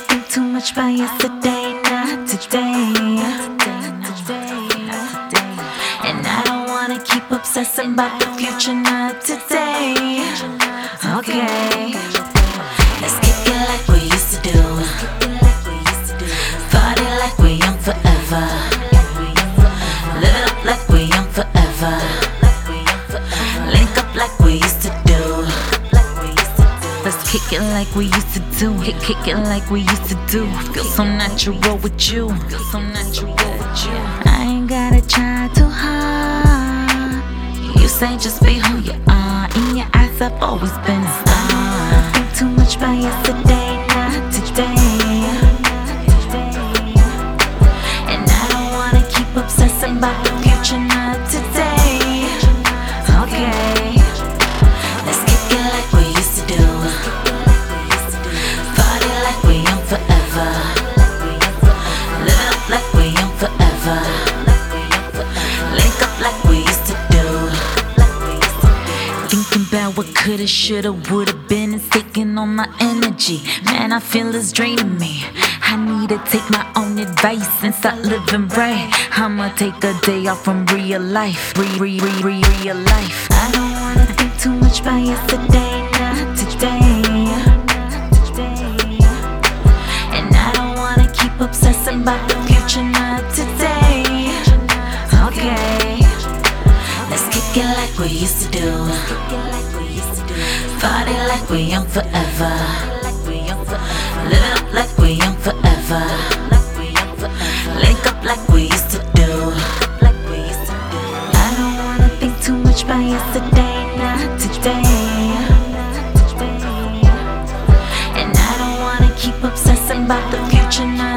think too much about yesterday, not today. And I don't wanna keep obsessing about the future, not today. Okay, let's kick it like we used to do. Party like we young forever. Live it up like we young forever. Link up like we used to do. Let's kick it like we used to do. Kick it like we used to do. Feel so natural with you. Feel so natural with you. I ain't gotta try too hard. You say just be who you are. In your eyes I've always been a star. Think too much about yesterday, not today. And I don't wanna keep obsessing about the future, not today. Okay, let's kick it like we used to do. Party like we young forever. Live it up like we young forever. Link up like we used to do. Thinking about what coulda, shoulda, woulda been is taking all my energy. Man, I feel it's draining me. I need to take my own advice and start living right. I'ma take a day off from real life. Real life. I don't wanna think too much about yesterday, not today. And I don't wanna keep obsessing about the future, not today. Okay, let's kick it like we used to do. Party like we young forever. Live it up like we young forever. Link up like we used to do. I don't wanna think too much about yesterday, not today. And I don't wanna keep obsessing about the future, not